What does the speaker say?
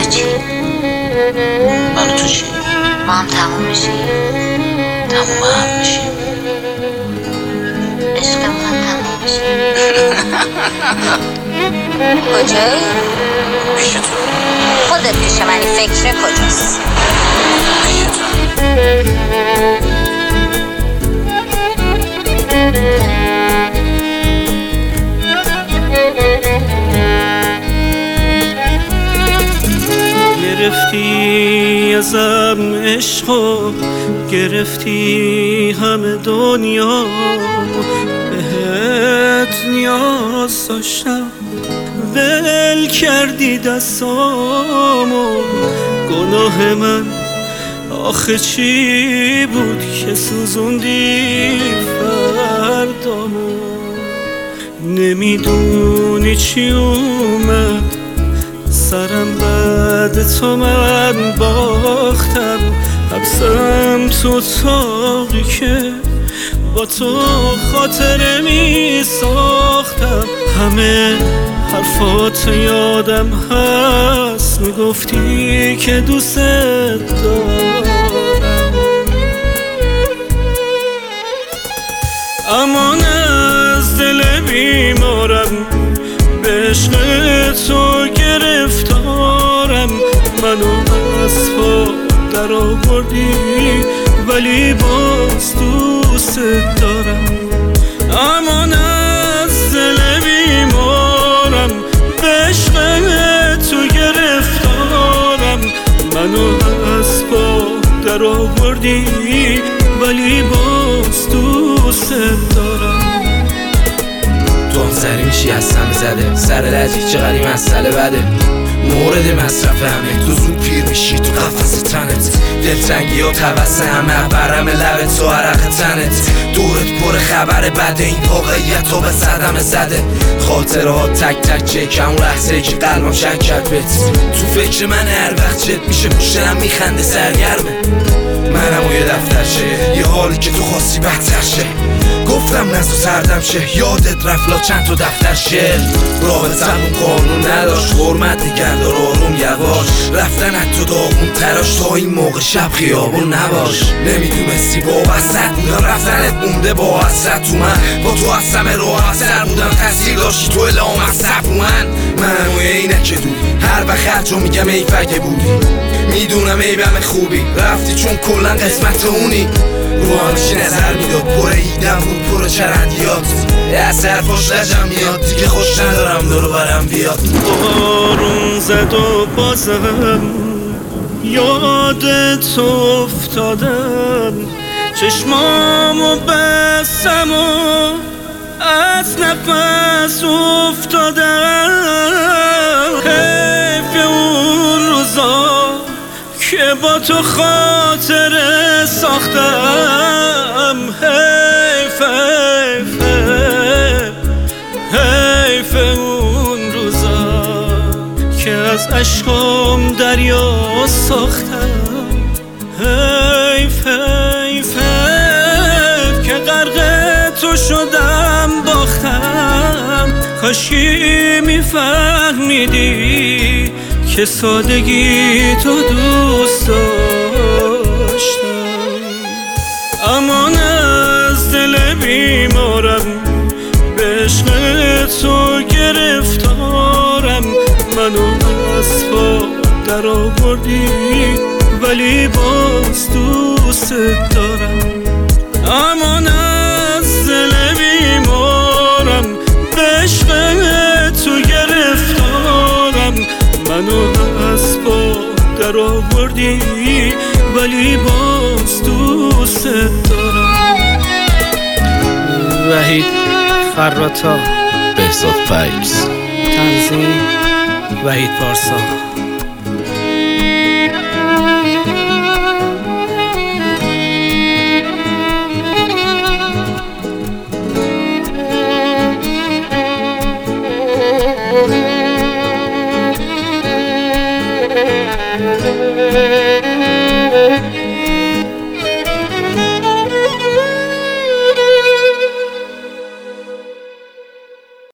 چی؟ من و تو چی؟ ما هم تموم میشیم. تموم هم میشیم. عشقمون هم تموم میشه. کجایی؟ پیش تو. خودت پیش منی، فکر کجاست؟ پیش تو. گرفتی ازم عشقو، گرفتی همه دنیا، بهت نیاز داشتم ول کردی دستامو. گناه من آخه چی بود که سوزوندی فردامو؟ نمیدونی چی اومد سرم بعد تو من باختم، حبسم تو اتاقی که با تو خاطره می ساختم. همه حرفات یادم هست، میگفتی که دوست دارم، امان از دل بیمارم، به عشق تو گرفتارم. منو از پا در آوردی ولی باز دوست دارم، امان از دل بیمارم، به عشق تو گرفتارم. منو از پا در آوردی ولی باز دوست دارم. تو هم سری میشی از همه زده، سر لجی چقدر این مسئله بده، مورد مصرف همه. تو زود پیر میشی تو قفس تنت، دلتنگی ها توسط همه برم لبت و عرق تنت. دورت پر خبر بده، این واقعیت رو به صدمه زده. خاطرات تک تک چکم اون لحظه که قلبم شک کرد بهت. تو فکر من هر وقت جد میشه پشتم میخنده سرگرمه. منم و یه دفترشه، یه حالی که تو خواستی بهتر شه. گفتم نزو سردم شه، یادت رفلا چند تا دفتر شه. رابطمون قانون نداشت، حرمت نگهدار آروم یواش. رفتن حتی داغون تراش، تا این موقع شب خیابون نباش. نمیدونستی با وسط بودم، رفتنت مونده با حسرت تو من. با تو از همه راه اثر بودم، تاثیر داشتی تو الهام مصرف منم و اینه که دوری، هر وقت هرجا میگم ای فگه بودی. میدونم عیبم خوبی، رفتی چون کلن قسمت اونی. رو همشی نظر میداد، پر ایدم بود پر چرندیات. از حرفاش لجم میاد، دیگه خوش ندارم دورو برم بیاد. بارون زد و بازم یاد تو افتادم، چشمامو بستم و از نفس افتادم. حیف اون روزا که با تو خاطره ساختم. حیف حیف حیف اون روزا که از عشقم دریا ساختم. حیف حیف حیف که غرق تو شدم باختم. کاشی میفهمیدی که سادگی تو دوست داشتم، امان از دل بیمارم، به عشق تو گرفتارم. منو از پا در آوردی ولی باز دوست دارم، امان از دل بیمارم، به عشق تو گرفتارم. منو از پا در آوردی ولی باز دوست دارم. وحید خراتا، بهزاد فیکس، تنظیم وحید پارسا.